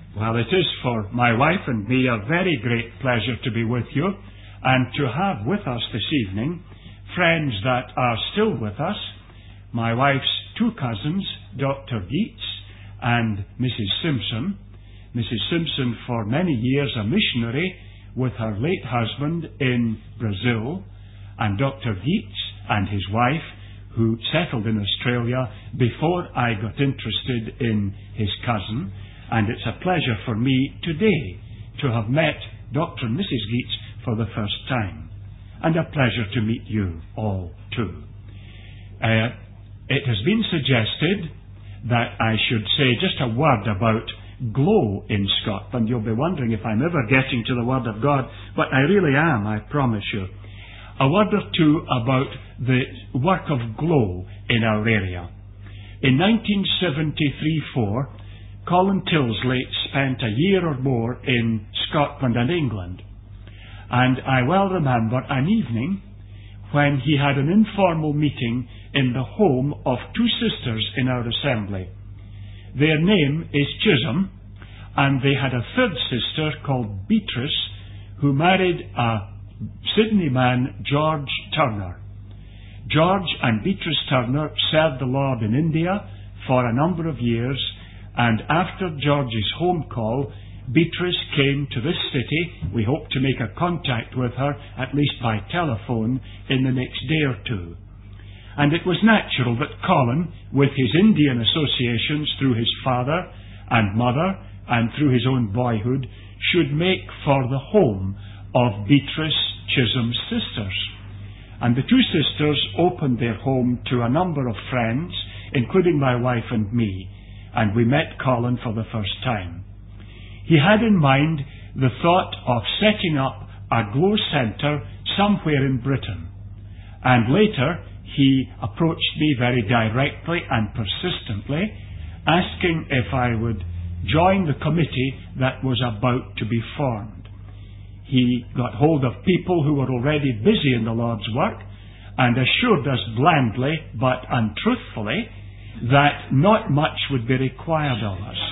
Well, it is for my wife and me a very great pleasure to be with you and to have with us this evening friends that are still with us. My wife's two cousins, Dr. Geets and Mrs. Simpson. Mrs. Simpson, for many years a missionary with her late husband in Brazil, and Dr. Geets and his wife, who settled in Australia before I got interested in his cousin. And it's a pleasure for me today to have met Dr. and Mrs. Geets for the first time. And a pleasure to meet you all too. It has been suggested that I should say just a word about Glow in Scotland. You'll be wondering if I'm ever getting to the Word of God, but I really am, I promise you. A word or two about the work of Glow in our area. In 1973-4, Colin Tilsley spent a year or more in Scotland and England. And I well remember an evening when he had an informal meeting in the home of two sisters in our assembly. Their name is Chisholm, and they had a third sister called Beatrice, who married a Sydney man, George Turner. George and Beatrice Turner served the Lord in India for a number of years, and after George's home call, Beatrice came to this city. We hope to make a contact with her, at least by telephone, in the next day or two. And it was natural that Colin, with his Indian associations through his father and mother and through his own boyhood, should make for the home of Beatrice Chisholm's sisters. And the two sisters opened their home to a number of friends, including my wife and me, and we met Colin for the first time. He had in mind the thought of setting up a Glow Centre somewhere in Britain. And later, he approached me very directly and persistently, asking if I would join the committee that was about to be formed. He got hold of people who were already busy in the Lord's work and assured us blandly but untruthfully that not much would be required of us.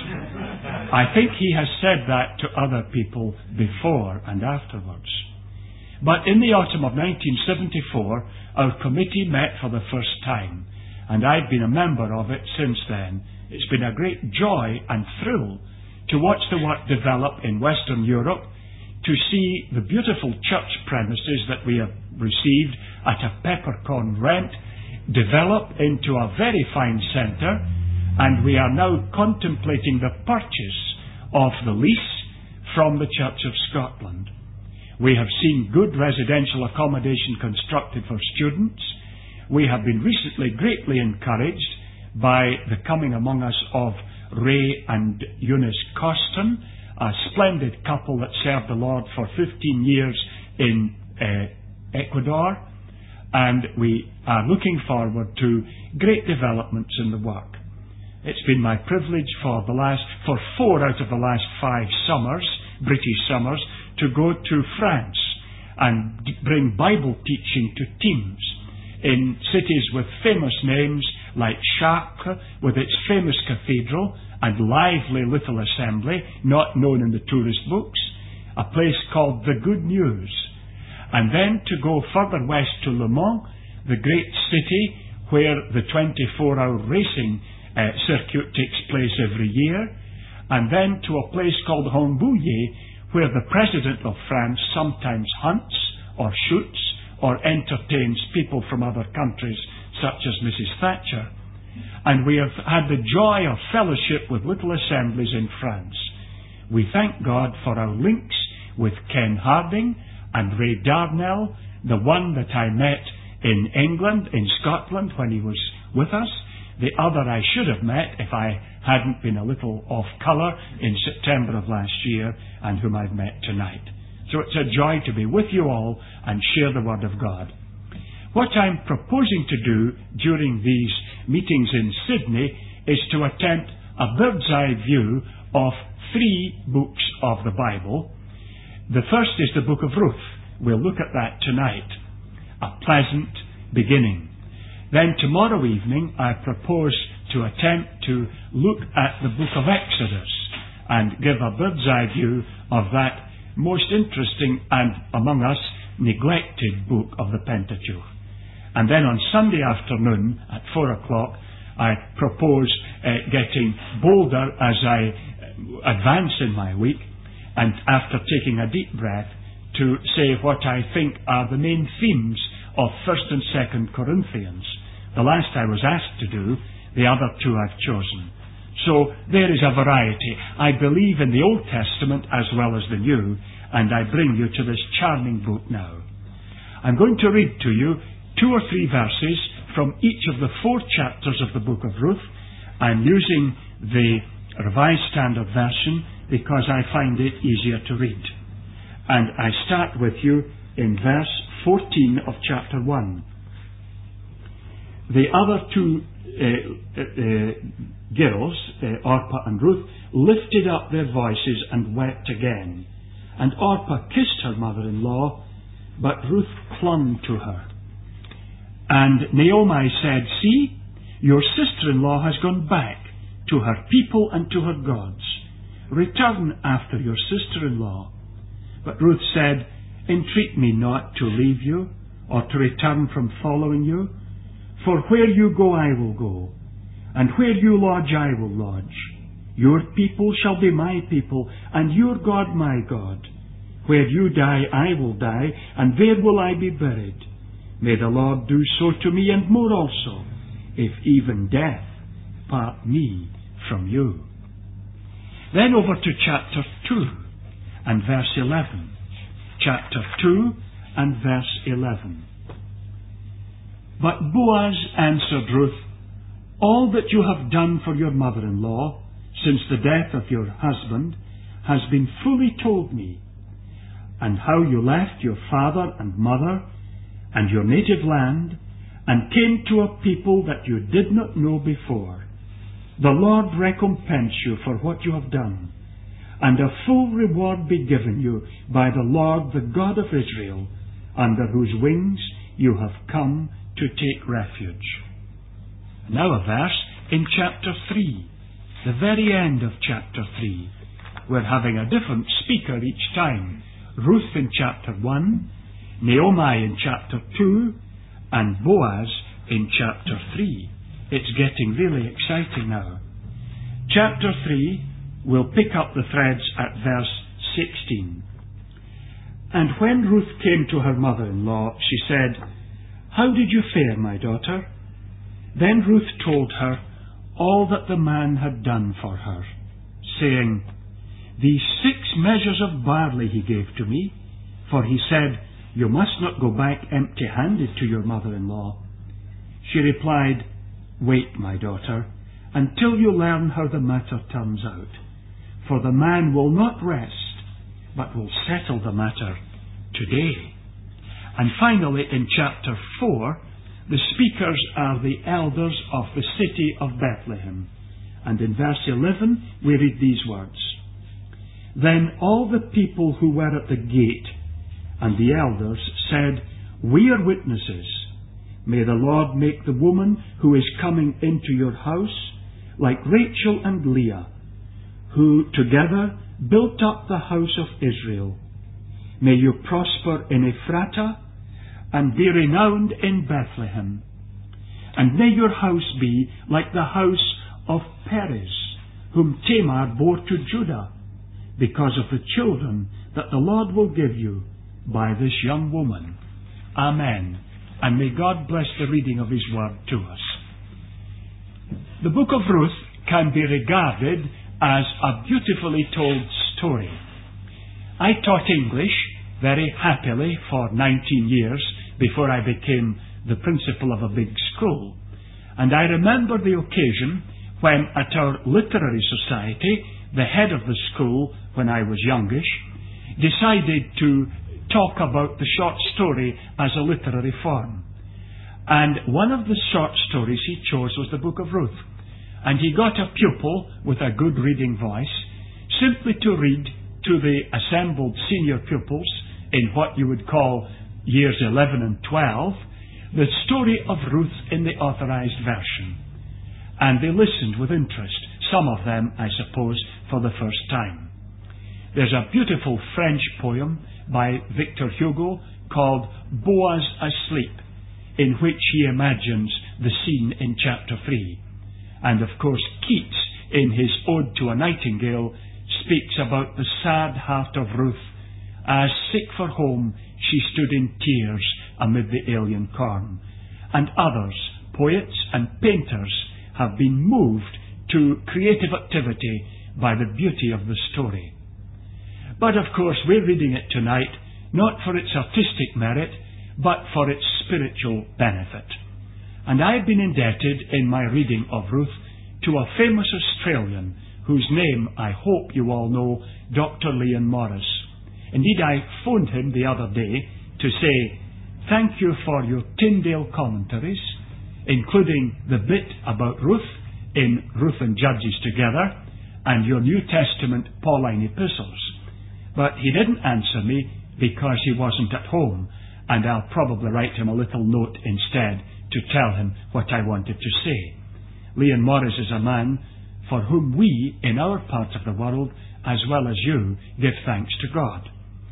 I think he has said that to other people before and afterwards. But in the autumn of 1974, our committee met for the first time, and I've been a member of it since then. It's been a great joy and thrill to watch the work develop in Western Europe, to see the beautiful church premises that we have received at a peppercorn rent develop into a very fine centre, and we are now contemplating the purchase of the lease from the Church of Scotland. We have seen good residential accommodation constructed for students. We have been recently greatly encouraged by the coming among us of Ray and Eunice Coston, a splendid couple that served the Lord for 15 years in Ecuador, and we are looking forward to great developments in the work. It's been my privilege for 4 out of the last 5 summers, British summers, to go to France and bring Bible teaching to teams in cities with famous names like Chartres, with its famous cathedral and lively little assembly, not known in the tourist books, a place called the Good News. And then to go further west to Le Mans, the great city where the 24-hour racing circuit takes place every year, and then to a place called Rambouillet, where the President of France sometimes hunts or shoots or entertains people from other countries, such as Mrs. Thatcher. And we have had the joy of fellowship with little assemblies in France. We thank God for our links with Ken Harding and Ray Darnell, the one that I met in England, in Scotland, when he was with us. The other I should have met if I hadn't been a little off colour in September of last year, and whom I've met tonight. So it's a joy to be with you all and share the Word of God. What I'm proposing to do during these meetings in Sydney is to attempt a bird's eye view of 3 books of the Bible. The first is the book of Ruth. We'll look at that tonight. A pleasant beginning. Then tomorrow evening I propose to attempt to look at the book of Exodus, and give a bird's eye view of that most interesting and, among us, neglected book of the Pentateuch. And then on Sunday afternoon at 4 o'clock, I propose getting bolder as I advance in my week, and after taking a deep breath, to say what I think are the main themes of 1st and 2nd Corinthians. The last I was asked to do, the other two I've chosen. So there is a variety. I believe in the Old Testament as well as the New, and I bring you to this charming book now. I'm going to read to you 2 or 3 verses from each of the 4 chapters of the book of Ruth. I'm using the Revised Standard Version because I find it easier to read. And I start with you in verse 14 of chapter 1. The other 2 girls, Orpah and Ruth, lifted up their voices and wept again. And Orpah kissed her mother-in-law, but Ruth clung to her. And Naomi said, "See, your sister-in-law has gone back to her people and to her gods. Return after your sister-in-law." But Ruth said, "Entreat me not to leave you, or to return from following you. For where you go I will go, and where you lodge I will lodge. Your people shall be my people, and your God my God. Where you die I will die, and there will I be buried. May the Lord do so to me, and more also, if even death part me from you." Then over to chapter 2 and verse 11. Chapter 2 and verse 11. But Boaz answered Ruth, "All that you have done for your mother-in-law since the death of your husband has been fully told me, and how you left your father and mother and your native land and came to a people that you did not know before. The Lord recompense you for what you have done, and a full reward be given you by the Lord, the God of Israel, under whose wings you have come to take refuge." Now a verse in chapter 3, the very end of chapter 3. We're having a different speaker each time. Ruth in chapter 1, Naomi in chapter 2, and Boaz in chapter 3. It's getting really exciting now. Chapter 3, we'll pick up the threads at verse 16. "And when Ruth came to her mother-in-law, she said, 'How did you fare, my daughter?' Then Ruth told her all that the man had done for her, saying, 'These 6 measures of barley he gave to me, for he said, you must not go back empty-handed to your mother-in-law.' She replied, 'Wait, my daughter, until you learn how the matter turns out. For the man will not rest, but will settle the matter today.'" And finally, in chapter 4, the speakers are the elders of the city of Bethlehem. And in verse 11, we read these words, "Then all the people who were at the gate and the elders said, 'We are witnesses. May the Lord make the woman who is coming into your house like Rachel and Leah, who together built up the house of Israel. May you prosper in Ephratah and be renowned in Bethlehem. And may your house be like the house of Perez, whom Tamar bore to Judah, because of the children that the Lord will give you by this young woman.' Amen. And may God bless the reading of His Word to us. The book of Ruth can be regarded as a beautifully told story. I taught English very happily for 19 years before I became the principal of a big school. And I remember the occasion when at our literary society, the head of the school, when I was youngish, decided to talk about the short story as a literary form. And one of the short stories he chose was the book of Ruth. And he got a pupil with a good reading voice simply to read to the assembled senior pupils in what you would call years 11 and 12, the story of Ruth in the Authorized Version. And they listened with interest. some of them, I suppose, for the first time. There's a beautiful French poem by Victor Hugo called Boaz Asleep, in which he imagines the scene in chapter 3. And of course Keats, in his Ode to a Nightingale, speaks about the sad heart of Ruth, as sick for home she stood in tears amid the alien corn. And others, poets and painters, have been moved to creative activity by the beauty of the story. But of course we're reading it tonight not for its artistic merit, but for its spiritual benefit. And I've been indebted in my reading of Ruth to a famous Australian whose name I hope you all know, Dr. Leon Morris. Indeed, I phoned him the other day to say, thank you for your Tyndale commentaries, including the bit about Ruth in Ruth and Judges together, and your New Testament Pauline epistles. But he didn't answer me because he wasn't at home, and I'll probably write him a little note instead to tell him what I wanted to say. Leon Morris is a man for whom we, in our part of the world, as well as you, give thanks to God.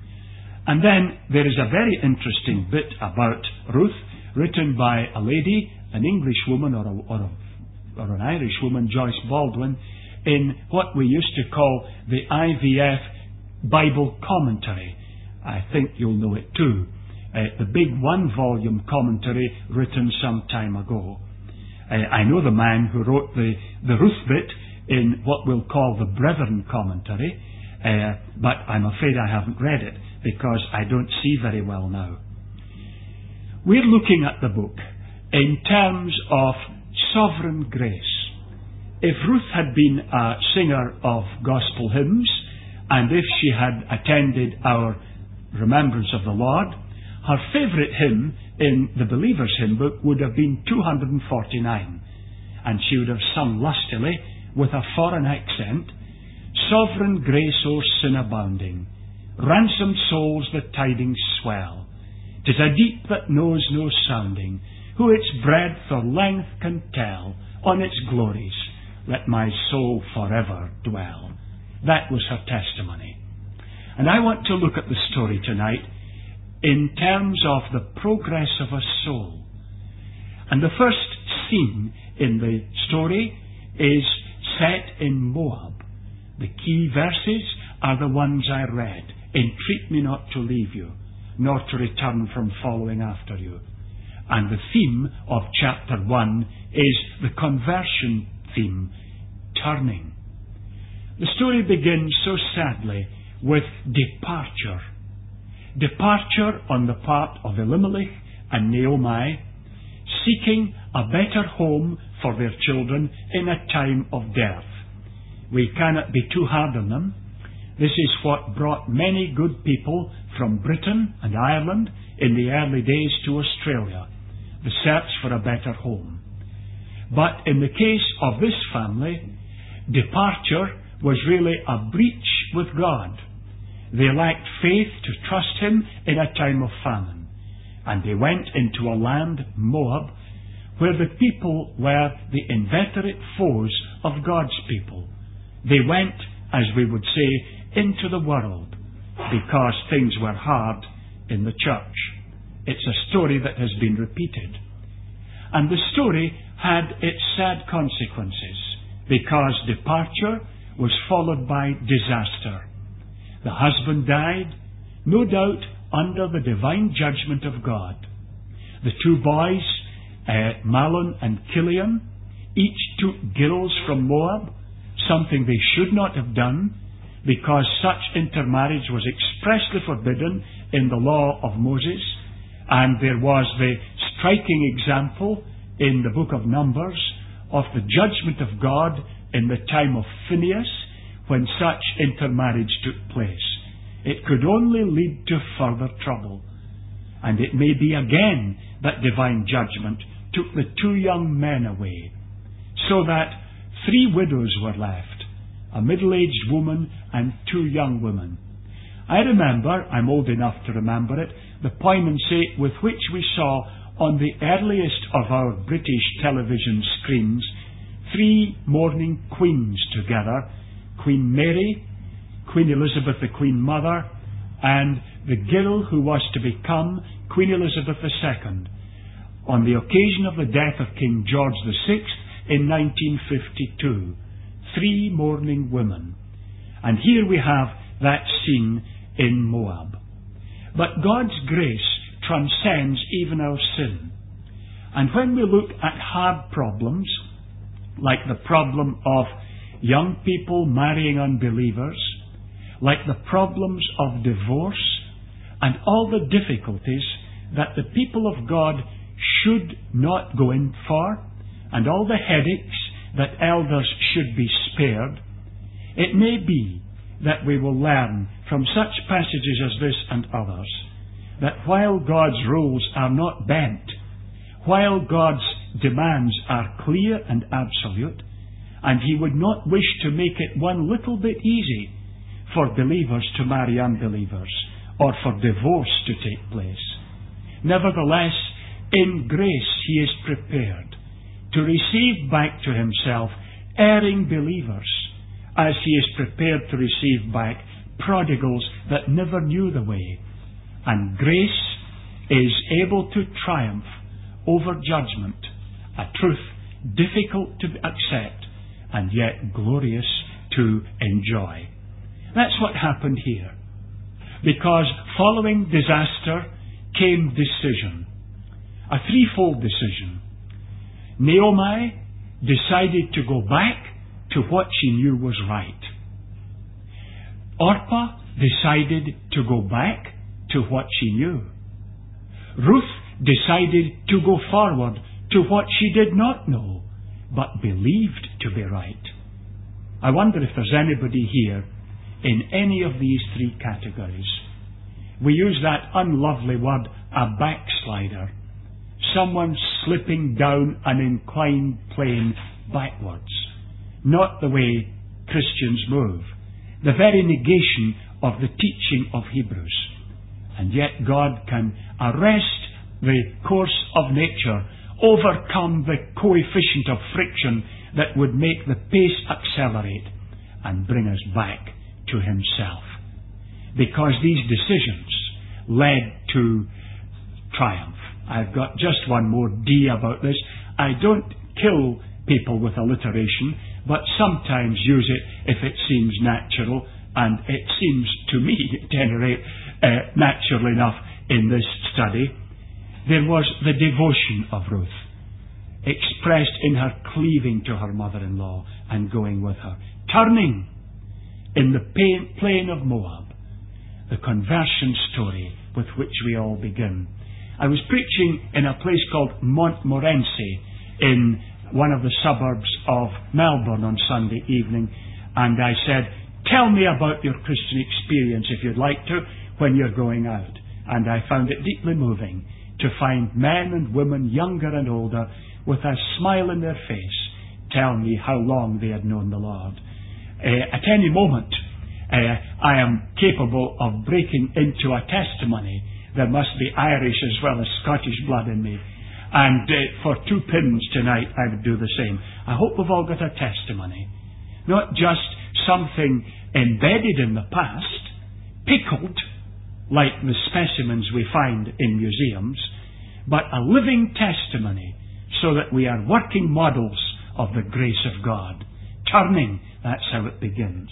And then there is a very interesting bit about Ruth, written by a lady, an English woman or an Irish woman, Joyce Baldwin, in what we used to call the IVF Bible Commentary. I think you'll know it too. The big one-volume commentary written some time ago. I know the man who wrote the Ruth bit in what we'll call the Brethren Commentary, but I'm afraid I haven't read it because I don't see very well now. We're looking at the book in terms of sovereign grace. If Ruth had been a singer of gospel hymns, and if she had attended our Remembrance of the Lord, her favourite hymn in the Believer's Hymn Book would have been 249, and she would have sung lustily with a foreign accent, Sovereign grace o'er sin abounding, ransomed souls the tidings swell. 'Tis a deep that knows no sounding, who its breadth or length can tell. On its glories let my soul forever dwell. That was her testimony. And I want to look at the story tonight in terms of the progress of a soul. And the first scene in the story is set in Moab. The key verses are the ones I read. Entreat me not to leave you, nor to return from following after you. And the theme of chapter 1 is the conversion theme, turning. The story begins so sadly with departure. Departure on the part of Elimelech and Naomi, seeking a better home for their children in a time of dearth. We cannot be too hard on them. This is what brought many good people from Britain and Ireland in the early days to Australia, the search for a better home. But in the case of this family, departure was really a breach with God. They lacked faith to trust Him in a time of famine. And they went into a land, Moab, where the people were the inveterate foes of God's people. They went, as we would say, into the world because things were hard in the church. It's a story that has been repeated. And the story had its sad consequences because departure was followed by disaster. The husband died, no doubt under the divine judgment of God. The two boys, Mahlon and Chilion, each took girls from Moab, something they should not have done because such intermarriage was expressly forbidden in the law of Moses. And there was the striking example in the book of Numbers of the judgment of God in the time of Phinehas when such intermarriage took place. It could only lead to further trouble. And it may be again that divine judgment took the two young men away, so that 3 widows were left, a middle-aged woman and 2 young women. I remember, I'm old enough to remember it, the poignancy with which we saw on the earliest of our British television screens three mourning queens together: Queen Mary, Queen Elizabeth the Queen Mother, and the girl who was to become Queen Elizabeth II, on the occasion of the death of King George VI in 1952. Three mourning women. And here we have that scene in Moab. But God's grace transcends even our sin. And when we look at hard problems, like the problem of young people marrying unbelievers, like the problems of divorce, and all the difficulties that the people of God should not go in for, and all the headaches that elders should be spared, it may be that we will learn from such passages as this and others that while God's rules are not bent, while God's demands are clear and absolute, and He would not wish to make it one little bit easy for believers to marry unbelievers or for divorce to take place, nevertheless, in grace He is prepared to receive back to Himself erring believers, as He is prepared to receive back prodigals that never knew the way. And grace is able to triumph over judgment, a truth difficult to accept and yet glorious to enjoy. That's what happened here. Because following disaster came decision, a threefold decision. Naomi decided to go back to what she knew was right. Orpah decided to go back to what she knew. Ruth decided to go forward to what she did not know, but believed to be right. I wonder if there's anybody here in any of these three categories. We use that unlovely word, a backslider. Someone slipping down an inclined plane backwards. Not the way Christians move. The very negation of the teaching of Hebrews. And yet God can arrest the course of nature, overcome the coefficient of friction that would make the pace accelerate, and bring us back to Himself. Because these decisions led to triumph. I've got just one more D about this. I don't kill people with alliteration, but sometimes use it if it seems natural, and it seems to me, at any rate, natural enough in this study. There was the devotion of Ruth, expressed in her cleaving to her mother-in-law and going with her. Turning in the plain of Moab, the conversion story with which we all begin. I was preaching in a place called Montmorency in one of the suburbs of Melbourne on Sunday evening, and I said, tell me about your Christian experience if you'd like to when you're going out. And I found it deeply moving to find men and women, younger and older, with a smile in their face, tell me how long they had known the Lord. At any moment, I am capable of breaking into a testimony. There must be Irish as well as Scottish blood in me. And for 2 pins tonight, I would do the same. I hope we've all got a testimony. Not just something embedded in the past, pickled, like the specimens we find in museums, but a living testimony so that we are working models of the grace of God. Turning, that's how it begins.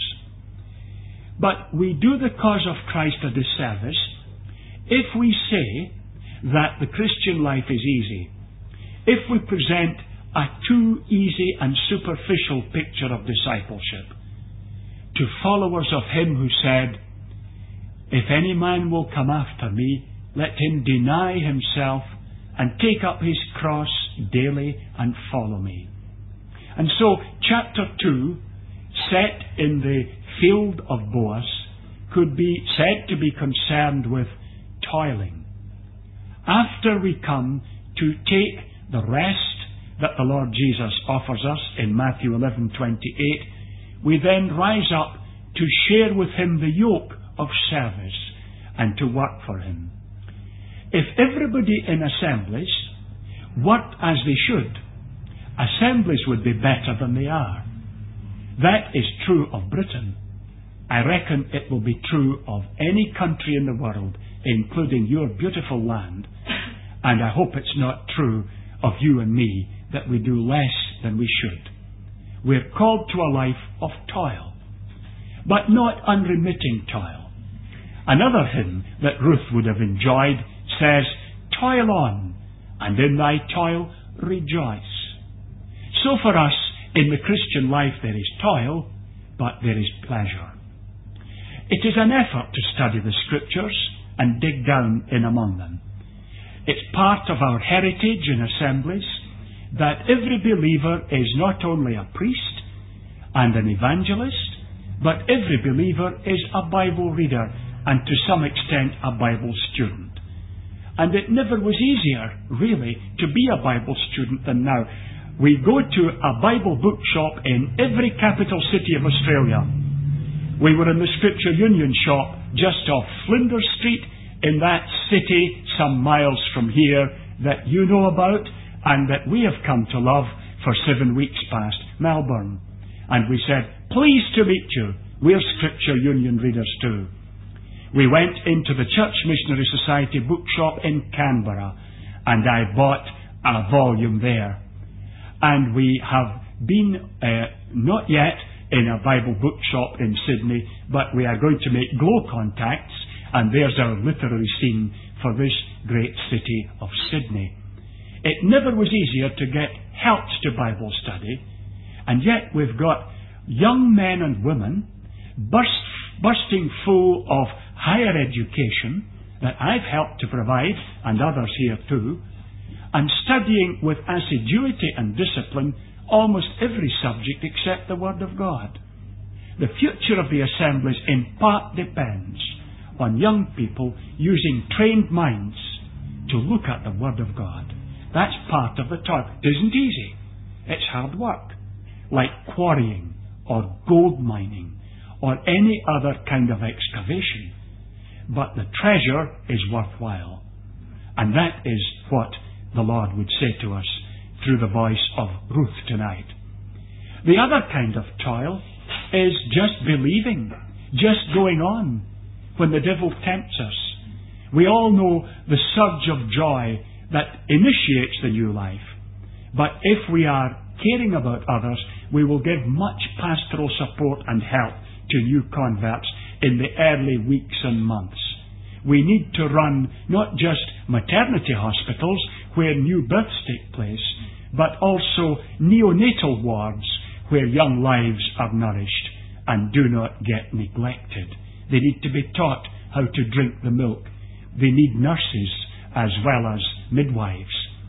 But we do the cause of Christ a disservice if we say that the Christian life is easy, if we present a too easy and superficial picture of discipleship to followers of Him who said, if any man will come after me, let him deny himself and take up his cross daily and follow me. And so, chapter 2, set in the field of Boaz, could be said to be concerned with toiling. After we come to take the rest that the Lord Jesus offers us in Matthew 11:28, we then rise up to share with Him the yoke of service and to work for Him. If everybody in assemblies worked as they should, assemblies would be better than they are. That is true of Britain. I reckon it will be true of any country in the world, including your beautiful land. And I hope it's not true of you and me that we do less than we should. We're called to a life of toil, but not unremitting toil. Another hymn that Ruth would have enjoyed says, "Toil on, and in thy toil rejoice." So for us, in the Christian life there is toil, but there is pleasure. It is an effort to study the Scriptures and dig down in among them. It's part of our heritage in assemblies that every believer is not only a priest and an evangelist, but every believer is a Bible reader and to some extent a Bible student. And it never was easier, really, to be a Bible student than now. We go to a Bible bookshop in every capital city of Australia. We were in the Scripture Union shop just off Flinders Street in that city some miles from here that you know about and that we have come to love for 7 weeks past, Melbourne. And we said, "Pleased to meet you. We're Scripture Union readers too." We went into the Church Missionary Society bookshop in Canberra and I bought a volume there. And we have been, not yet, in a Bible bookshop in Sydney, but we are going to make glow contacts, and there's our literary scene for this great city of Sydney. It never was easier to get help to Bible study, and yet we've got young men and women bursting full of higher education that I've helped to provide, and others here too, and studying with assiduity and discipline almost every subject except the Word of God. The future of the assemblies in part depends on young people using trained minds to look at the Word of God. That's part of the toil. It isn't easy. It's hard work, like quarrying or gold mining or any other kind of excavation. But the treasure is worthwhile. And that is what the Lord would say to us through the voice of Ruth tonight. The other kind of toil is just believing, just going on when the devil tempts us. We all know the surge of joy that initiates the new life. But if we are caring about others, we will give much pastoral support and help to new converts in the early weeks and months. We need to run not just maternity hospitals where new births take place, but also neonatal wards where young lives are nourished and do not get neglected. They need to be taught how to drink the milk. They need nurses as well as midwives.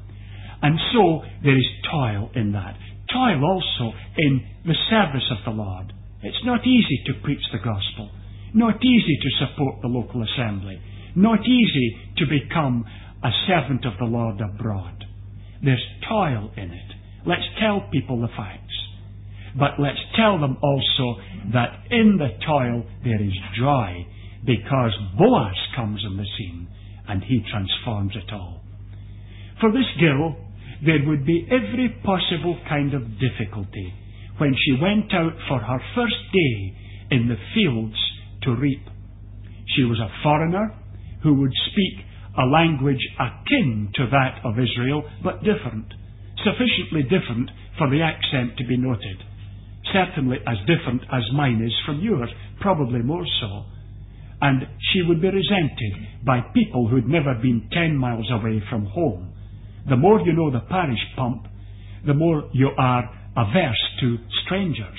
And so there is toil in that. Toil also in the service of the Lord. It's not easy to preach the gospel. Not easy to support the local assembly. Not easy to become a servant of the Lord abroad. There's toil in it. Let's tell people the facts. But let's tell them also that in the toil there is joy, because Boaz comes on the scene and he transforms it all. For this girl, there would be every possible kind of difficulty when she went out for her first day in the fields to reap. She was a foreigner who would speak a language akin to that of Israel, but different, sufficiently different for the accent to be noted. Certainly as different as mine is from yours, probably more so. And she would be resented by people who'd never been 10 miles away from home. The more you know the parish pump, the more you are averse to strangers.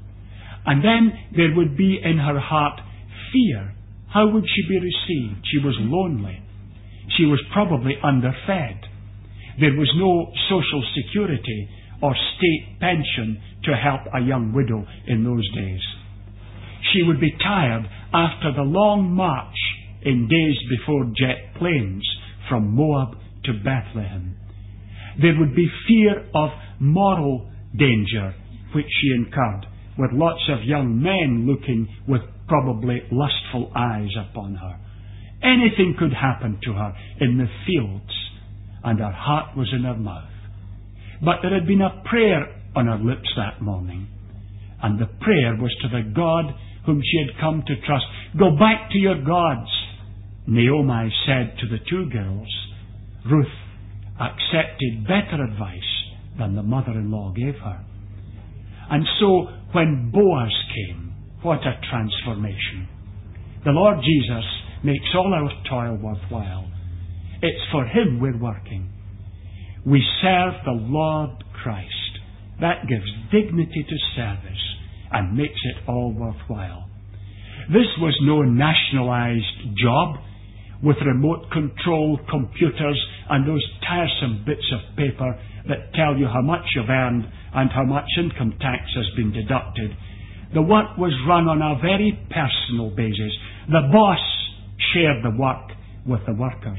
And then there would be in her heart fear. How would she be received? She was lonely. She was probably underfed. There was no social security or state pension to help a young widow in those days. She would be tired after the long march in days before jet planes from Moab to Bethlehem. There would be fear of moral danger, which she incurred, with lots of young men looking with probably lustful eyes upon her. Anything could happen to her in the fields, and her heart was in her mouth. But there had been a prayer on her lips that morning. And the prayer was to the God whom she had come to trust. Go back to your gods. Naomi said to the two girls. Ruth accepted better advice than the mother-in-law gave her. And so when Boaz came, what a transformation. The Lord Jesus makes all our toil worthwhile. It's for Him we're working. We serve the Lord Christ. That gives dignity to service and makes it all worthwhile. This was no nationalized job with remote control computers and those tiresome bits of paper that tell you how much you've earned and how much income tax has been deducted. The work was run on a very personal basis. The boss shared the work with the workers.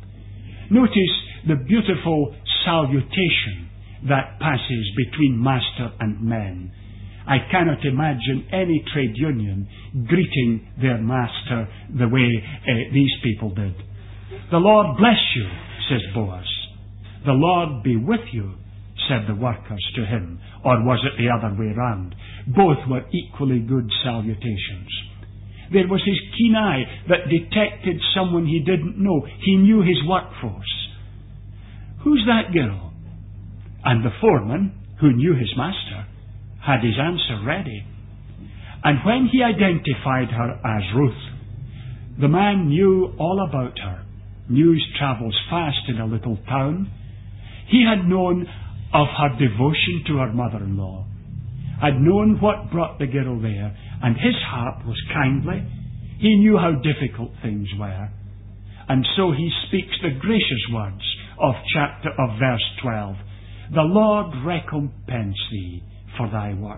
Notice the beautiful salutation that passes between master and men. I cannot imagine any trade union greeting their master the way these people did. The Lord bless you, says Boaz. The Lord be with you, said the workers to him. Or was it the other way round? Both were equally good salutations. There was his keen eye that detected someone he didn't know. He knew his workforce. Who's that girl? And the foreman, who knew his master, had his answer ready. And when he identified her as Ruth, the man knew all about her. News travels fast in a little town. He had known of her devotion to her mother-in-law, had known what brought the girl there, and his heart was kindly. He knew how difficult things were. And so he speaks the gracious words of verse 12. The Lord recompense thee for thy work,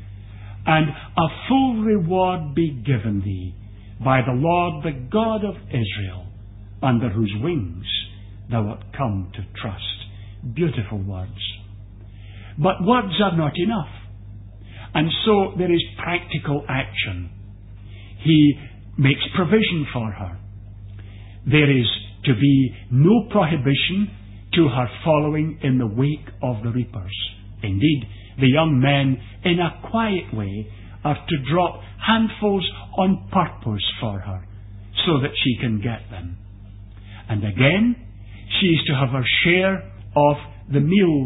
and a full reward be given thee by the Lord, the God of Israel, under whose wings thou art come to trust. Beautiful words. But words are not enough. And so there is practical action. He makes provision for her. There is to be no prohibition to her following in the wake of the reapers. Indeed, the young men, in a quiet way, are to drop handfuls on purpose for her, so that she can get them. And again, she is to have her share of the meal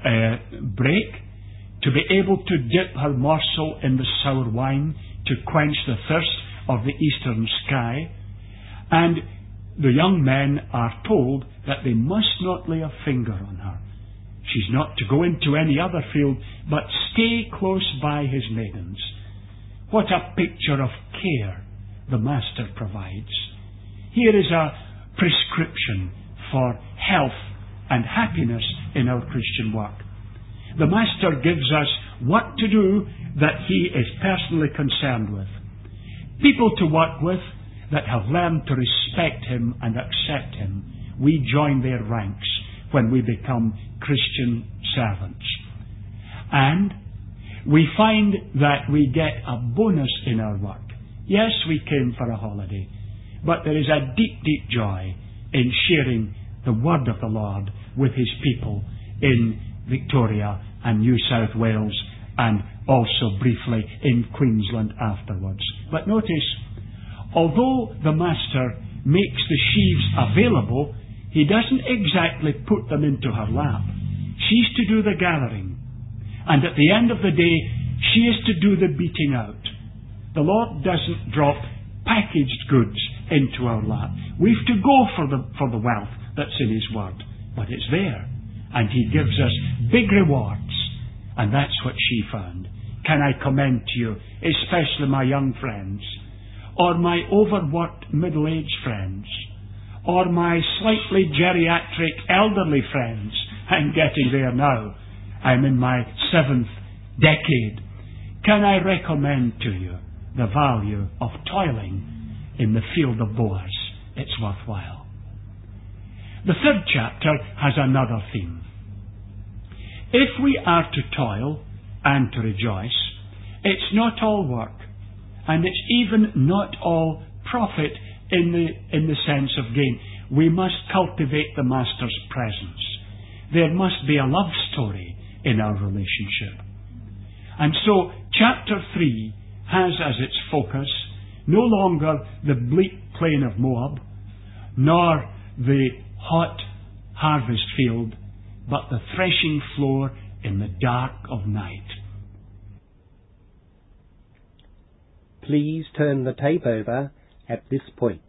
break, to be able to dip her morsel in the sour wine to quench the thirst of the eastern sky. And the young men are told that they must not lay a finger on her. She's not to go into any other field, but stay close by his maidens. What a picture of care the Master provides. Here is a prescription for health and happiness in our Christian work. The Master gives us what to do that he is personally concerned with. People to work with that have learned to respect him and accept him. We join their ranks when we become Christian servants. And we find that we get a bonus in our work. Yes, we came for a holiday, but there is a deep, deep joy in sharing the word of the Lord with his people in Victoria and New South Wales, and also briefly in Queensland afterwards. But notice, although the Master makes the sheaves available, he doesn't exactly put them into her lap. She's to do the gathering. And at the end of the day, she is to do the beating out. The Lord doesn't drop packaged goods into our lap. We've to go for the wealth that's in his word. But it's there. And he gives us big rewards. And that's what she found. Can I commend to you, especially my young friends, or my overworked middle-aged friends, or my slightly geriatric elderly friends? I'm getting there now. I'm in my 7th decade. Can I recommend to you the value of toiling in the field of Boaz? It's worthwhile. The 3rd chapter has another theme. If we are to toil and to rejoice, it's not all work, and it's even not all profit in the sense of gain. We must cultivate the Master's presence. there must be a love story in our relationship. And so, chapter 3 has as its focus no longer the bleak plain of Moab, nor the hot harvest field, but the threshing floor in the dark of night. Please turn the tape over at this point.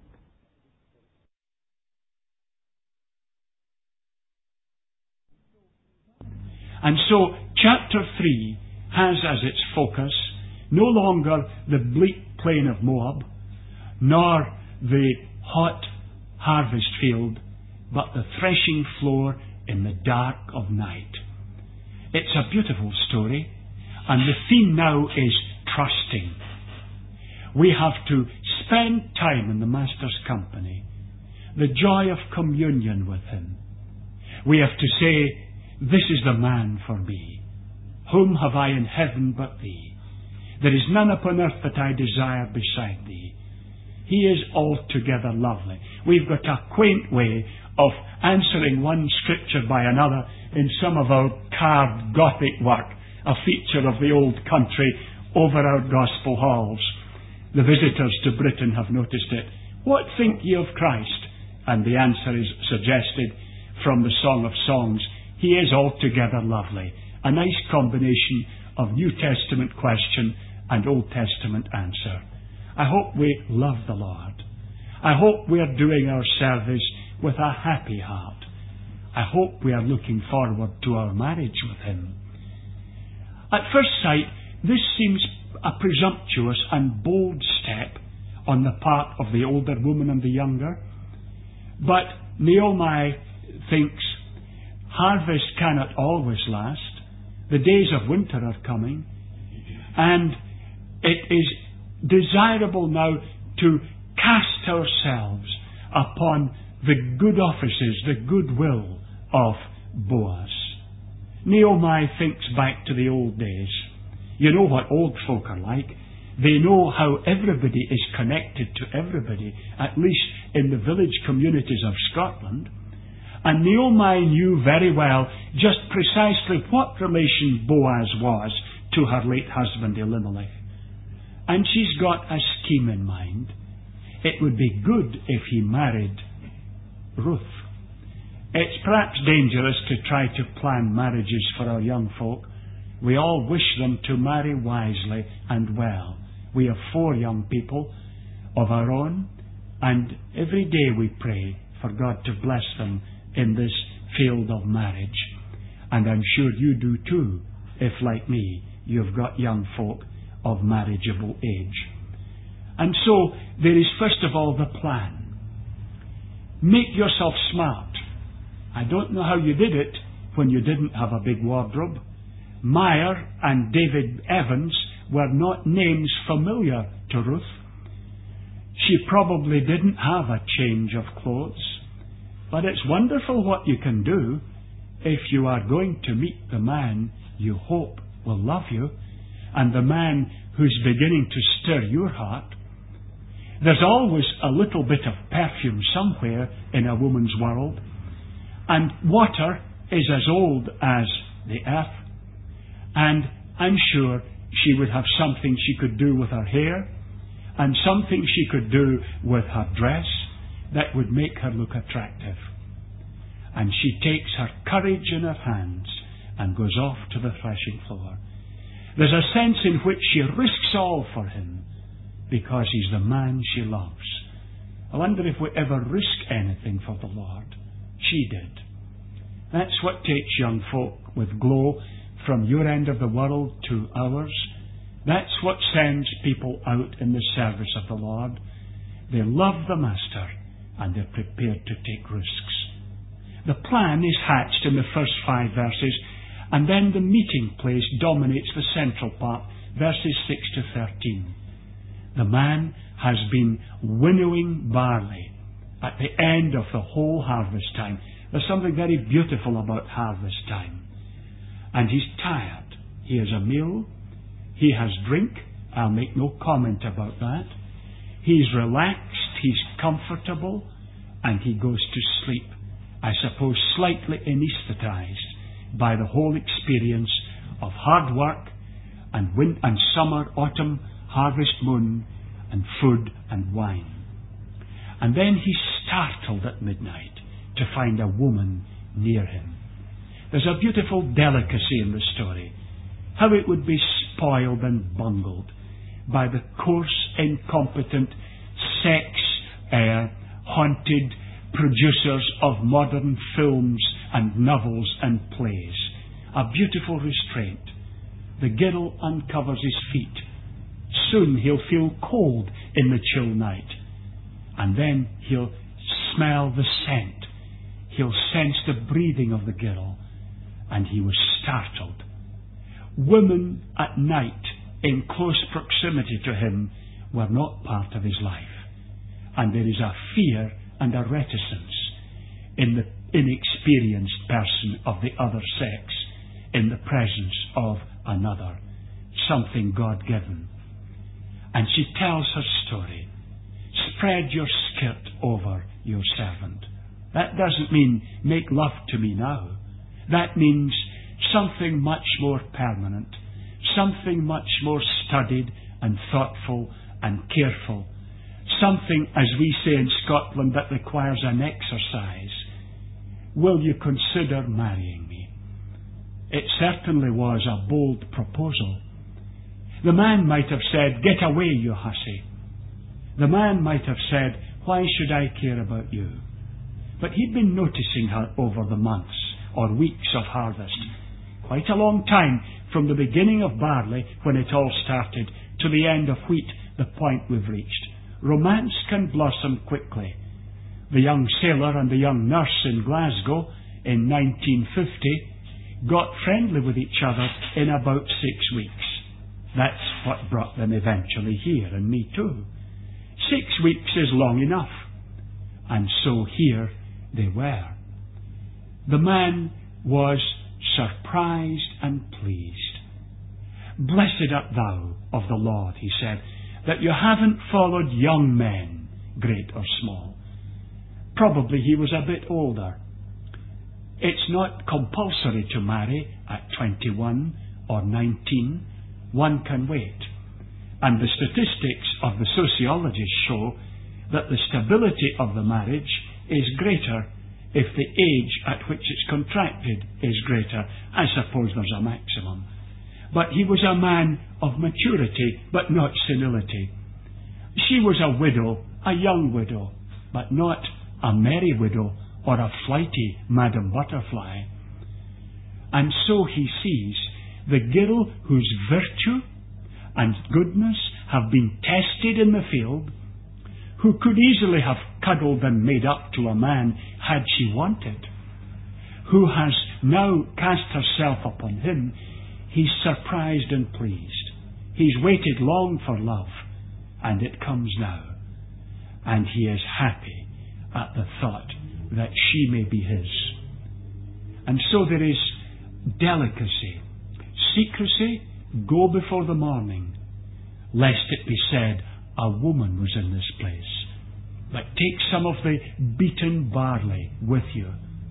And so, chapter 3 has as its focus no longer the bleak plain of Moab, nor the hot harvest field, but the threshing floor in the dark of night. It's a beautiful story, and the theme now is trusting. We have to spend time in the Master's company, the joy of communion with Him. We have to say, this is the man for me. Whom have I in heaven but Thee? There is none upon earth that I desire beside Thee. He is altogether lovely. We've got a quaint way of answering one scripture by another in some of our carved Gothic work, a feature of the old country over our gospel halls. The visitors to Britain have noticed it. What think ye of Christ? And the answer is suggested from the Song of Songs. He is altogether lovely. A nice combination of New Testament question and Old Testament answer. I hope we love the Lord. I hope we are doing our service with a happy heart. I hope we are looking forward to our marriage with Him. At first sight, this seems a presumptuous and bold step on the part of the older woman and the younger. But Naomi thinks harvest cannot always last. The days of winter are coming. And it is desirable now to cast ourselves upon the good offices, the goodwill of Boaz. Naomi thinks back to the old days. You know what old folk are like. They know how everybody is connected to everybody, at least in the village communities of Scotland. And Naomi knew very well just precisely what relation Boaz was to her late husband Elimelech. And she's got a scheme in mind. It would be good if he married Ruth. It's perhaps dangerous to try to plan marriages for our young folk. We all wish them to marry wisely and well. We have 4 young people of our own, and every day we pray for God to bless them in this field of marriage. And I'm sure you do too, if like me, you've got young folk of marriageable age. And so, there is first of all the plan. Make yourself smart. I don't know how you did it when you didn't have a big wardrobe. Meyer and David Evans were not names familiar to Ruth. She probably didn't have a change of clothes. But it's wonderful what you can do if you are going to meet the man you hope will love you, and the man who's beginning to stir your heart. There's always a little bit of perfume somewhere in a woman's world, and water is as old as the earth, and I'm sure she would have something she could do with her hair, and something she could do with her dress that would make her look attractive. And she takes her courage in her hands and goes off to the threshing floor. There's a sense in which she risks all for him because he's the man she loves. I wonder if we ever risk anything for the Lord. She did. That's what takes young folk with glow from your end of the world to ours. That's what sends people out in the service of the Lord. They love the Master, and they're prepared to take risks. The plan is hatched in the first 5 verses, and then the meeting place dominates the central part, verses 6 to 13. The man has been winnowing barley at the end of the whole harvest time. There's something very beautiful about harvest time. And he's tired. He has a meal. He has drink. I'll make no comment about that. He's relaxed. He's comfortable. And he goes to sleep. I suppose slightly anaesthetized by the whole experience of hard work and winter and summer, autumn, harvest moon, and food and wine. And then he's startled at midnight to find a woman near him. There's a beautiful delicacy in the story, how it would be spoiled and bungled by the coarse, incompetent, sex-haunted producers of modern films and novels and plays. A beautiful restraint. The girl uncovers his feet. Soon he'll feel cold in the chill night. And then he'll smell the scent. He'll sense the breathing of the girl. And he was startled. Women at night in close proximity to him were not part of his life. And there is a fear and a reticence in the inexperienced person of the other sex in the presence of another, something God-given. And she tells her story. Spread your skirt over your servant. That doesn't mean make love to me now. That means something much more permanent, something much more studied and thoughtful and careful, something, as we say in Scotland, that requires an exercise. Will you consider marrying me? It certainly was a bold proposal. The man might have said, get away, you hussy. The man might have said, why should I care about you? But he'd been noticing her over the months or weeks of harvest. Quite a long time, from the beginning of barley, when it all started, to the end of wheat, the point we've reached. Romance can blossom quickly. The young sailor and the young nurse in Glasgow in 1950 got friendly with each other in about 6 weeks. That's what brought them eventually here, and me too. 6 weeks is long enough. And so here they were. The man was surprised and pleased. Blessed art thou of the Lord, he said, that you haven't followed young men, great or small. Probably he was a bit older. It's not compulsory to marry at 21 or 19. One can wait. And the statistics of the sociologists show that the stability of the marriage is greater if the age at which it's contracted is greater. I suppose there's a maximum. But he was a man of maturity, but not senility. She was a widow, a young widow, but not a merry widow or a flighty Madam Butterfly. And so he sees the girl whose virtue and goodness have been tested in the field, who could easily have cuddled and made up to a man had she wanted, who has now cast herself upon him. He's surprised and pleased. He's waited long for love, and it comes now. And he is happy at the thought that she may be his. And so there is delicacy. Secrecy, go before the morning, lest it be said, a woman was in this place. But take some of the beaten barley with you.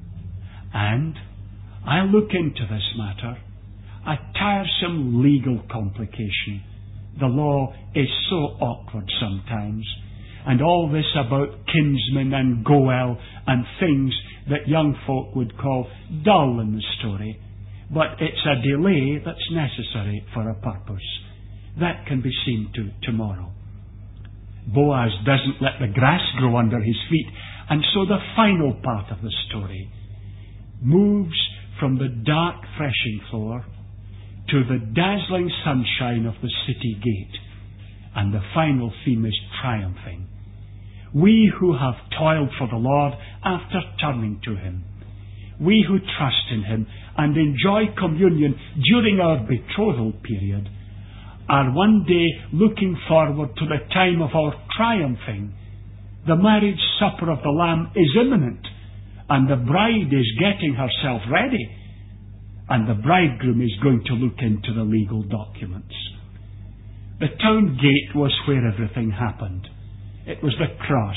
And I'll look into this matter. A tiresome legal complication. The law is so awkward sometimes. And all this about kinsmen and goel and things that young folk would call dull in the story. But it's a delay that's necessary for a purpose. That can be seen to tomorrow. Boaz doesn't let the grass grow under his feet, and so the final part of the story moves from the dark threshing floor to the dazzling sunshine of the city gate, and the final theme is triumphing. We who have toiled for the Lord after turning to Him, we who trust in Him and enjoy communion during our betrothal period, are one day looking forward to the time of our triumphing. The marriage supper of the Lamb is imminent, and the bride is getting herself ready, and the bridegroom is going to look into the legal documents. The town gate was where everything happened. It was the cross.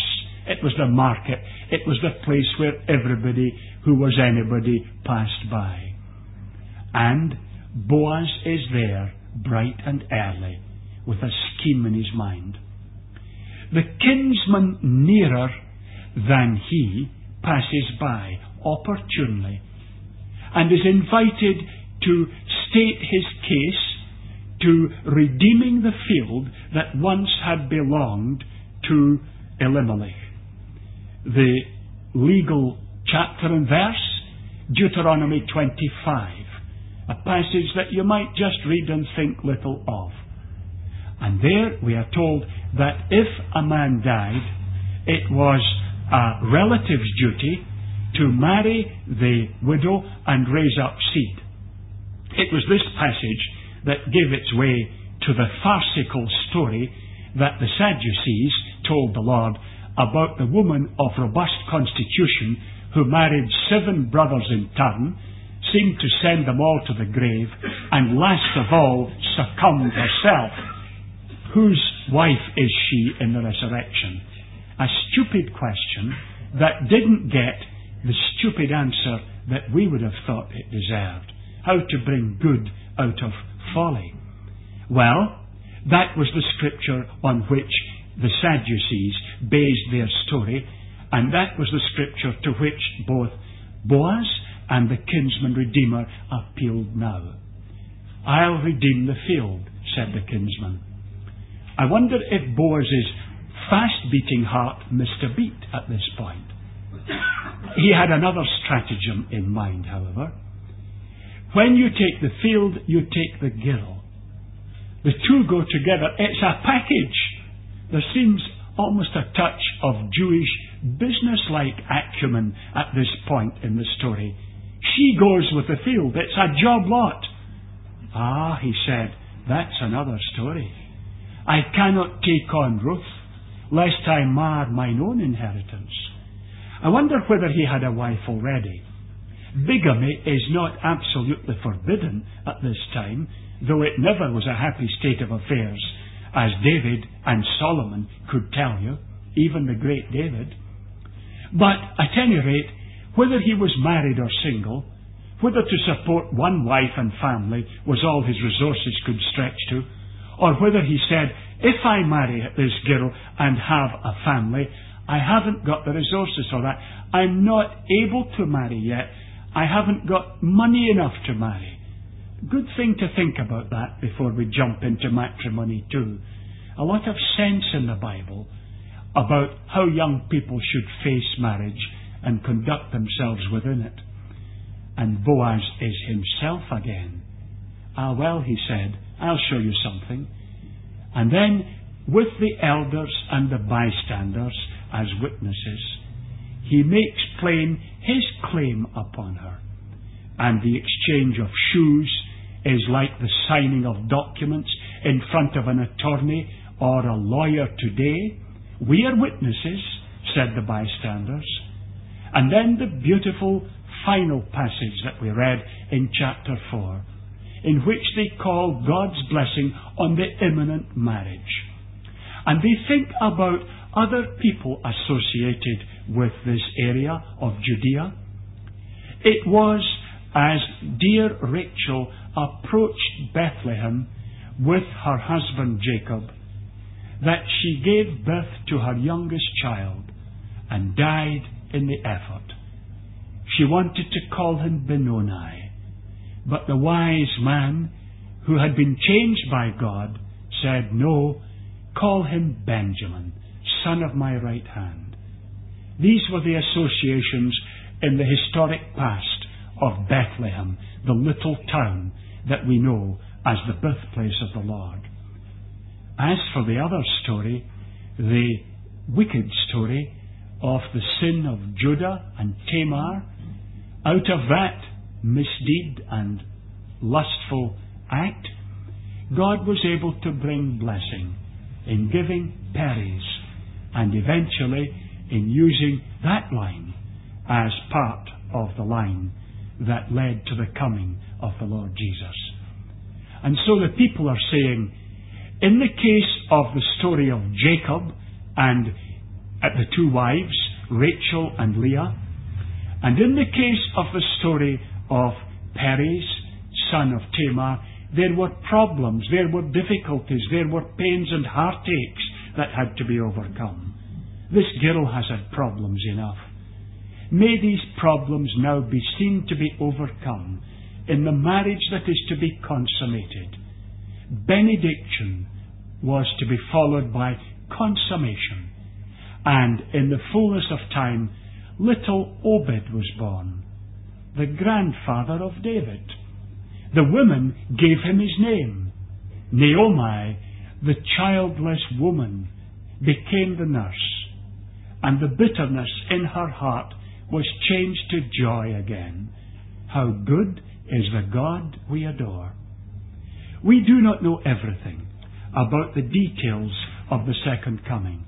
It was the market. It was the place where everybody who was anybody passed by. And Boaz is there, bright and early, with a scheme in his mind. The kinsman nearer than he passes by opportunely and is invited to state his case to redeeming the field that once had belonged to Elimelech. The legal chapter and verse, Deuteronomy 25, a passage that you might just read and think little of. And there we are told that if a man died, it was a relative's duty to marry the widow and raise up seed. It was this passage that gave its way to the farcical story that the Sadducees told the Lord about the woman of robust constitution who married 7 brothers in turn, seemed to send them all to the grave, and last of all succumbed herself. Whose wife is she in the resurrection? A stupid question that didn't get the stupid answer that we would have thought it deserved. How to bring good out of folly. Well, that was the scripture on which the Sadducees based their story, and that was the scripture to which both Boaz and the kinsman redeemer appealed now. I'll redeem the field, said the kinsman. I wonder if Boaz's fast-beating heart missed a beat at this point. He had another stratagem in mind, however. When you take the field, you take the girl. The two go together. It's a package. There seems almost a touch of Jewish business-like acumen at this point in the story. She goes with the field. It's a job lot. Ah, he said, that's another story. I cannot take on Ruth, lest I mar mine own inheritance. I wonder whether he had a wife already. Bigamy is not absolutely forbidden at this time, though it never was a happy state of affairs, as David and Solomon could tell you, even the great David. But at any rate, whether he was married or single, whether to support one wife and family was all his resources could stretch to, or whether he said, if I marry this girl and have a family, I haven't got the resources for that. I'm not able to marry yet. I haven't got money enough to marry. Good thing to think about that before we jump into matrimony too. A lot of sense in the Bible about how young people should face marriage and conduct themselves within it. And Boaz is himself again. Ah, well, he said, I'll show you something. And then, with the elders and the bystanders as witnesses, he makes plain his claim upon her. And the exchange of shoes is like the signing of documents in front of an attorney or a lawyer today. We are witnesses, said the bystanders. And then the beautiful final passage that we read in chapter 4, in which they call God's blessing on the imminent marriage. And they think about other people associated with this area of Judea. It was as dear Rachel approached Bethlehem with her husband Jacob that she gave birth to her youngest child and died in the effort. She wanted to call him Benoni, but the wise man who had been changed by God said, no, call him Benjamin, son of my right hand. These were the associations in the historic past of Bethlehem, the little town that we know as the birthplace of the Lord. As for the other story, the wicked story of the sin of Judah and Tamar, out of that misdeed and lustful act, God was able to bring blessing in giving Perez and eventually in using that line as part of the line that led to the coming of the Lord Jesus. And so the people are saying, in the case of the story of Jacob and at the two wives, Rachel and Leah. And in the case of the story of Perez, son of Tamar, there were problems, there were difficulties, there were pains and heartaches that had to be overcome. This girl has had problems enough. May these problems now be seen to be overcome in the marriage that is to be consummated. Benediction was to be followed by consummation. And in the fullness of time, little Obed was born, the grandfather of David. The women gave him his name. Naomi, the childless woman, became the nurse, and the bitterness in her heart was changed to joy again. How good is the God we adore. We do not know everything about the details of the second coming,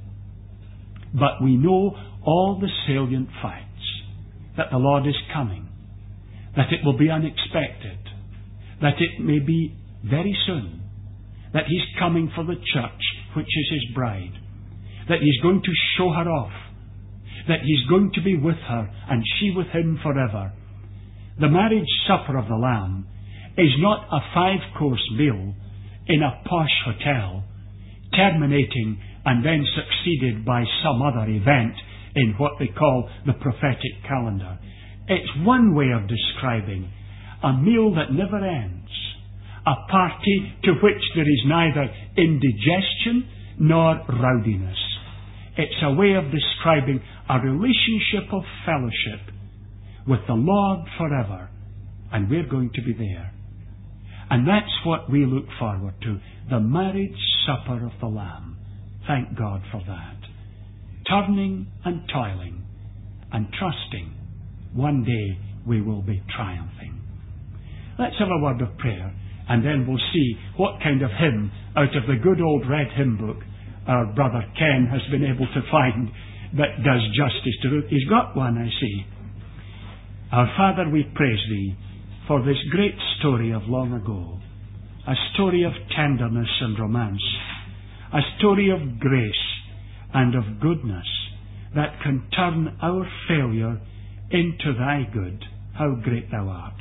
but we know all the salient facts. That the Lord is coming, that it will be unexpected, that it may be very soon, that He's coming for the church, which is His bride, that He's going to show her off, that He's going to be with her and she with Him forever. The marriage supper of the Lamb is not a 5-course meal in a posh hotel, terminating and then succeeded by some other event in what they call the prophetic calendar. It's one way of describing a meal that never ends, a party to which there is neither indigestion nor rowdiness. It's a way of describing a relationship of fellowship with the Lord forever, and we're going to be there. And that's what we look forward to, the marriage supper of the Lamb. Thank God for that. Turning and toiling and trusting, one day we will be triumphing. Let's have a word of prayer, and then we'll see what kind of hymn out of the good old red hymn book our brother Ken has been able to find that does justice to it. He's got one, I see. Our Father, we praise Thee for this great story of long ago, a story of tenderness and romance, a story of grace and of goodness that can turn our failure into Thy good. How great Thou art.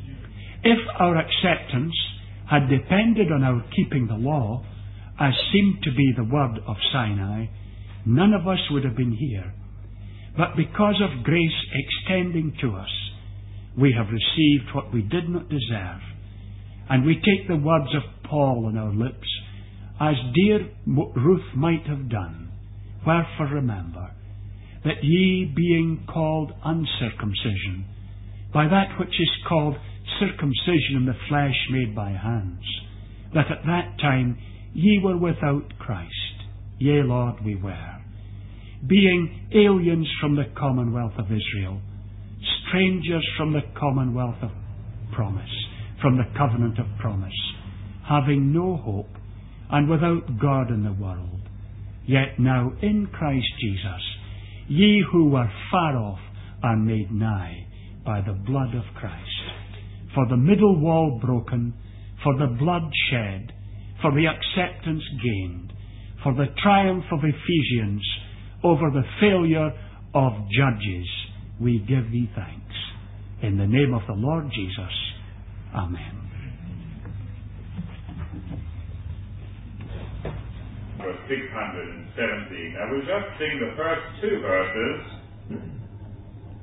If our acceptance had depended on our keeping the law, as seemed to be the word of Sinai, none of us would have been here. But because of grace extending to us, we have received what we did not deserve. And we take the words of Paul on our lips, as dear Ruth might have done. Wherefore remember, that ye being called uncircumcision, by that which is called circumcision in the flesh made by hands, that at that time ye were without Christ. Yea, Lord, we were. Being aliens from the commonwealth of Israel, strangers from the commonwealth of promise, from the covenant of promise, having no hope, and without God in the world. Yet now in Christ Jesus, ye who were far off are made nigh by the blood of Christ. For the middle wall broken, for the blood shed, for the acceptance gained, for the triumph of Ephesians over the failure of judges, we give Thee thanks. In the name of the Lord Jesus. Amen. Verse 617. Now we'll just sing the first 2 verses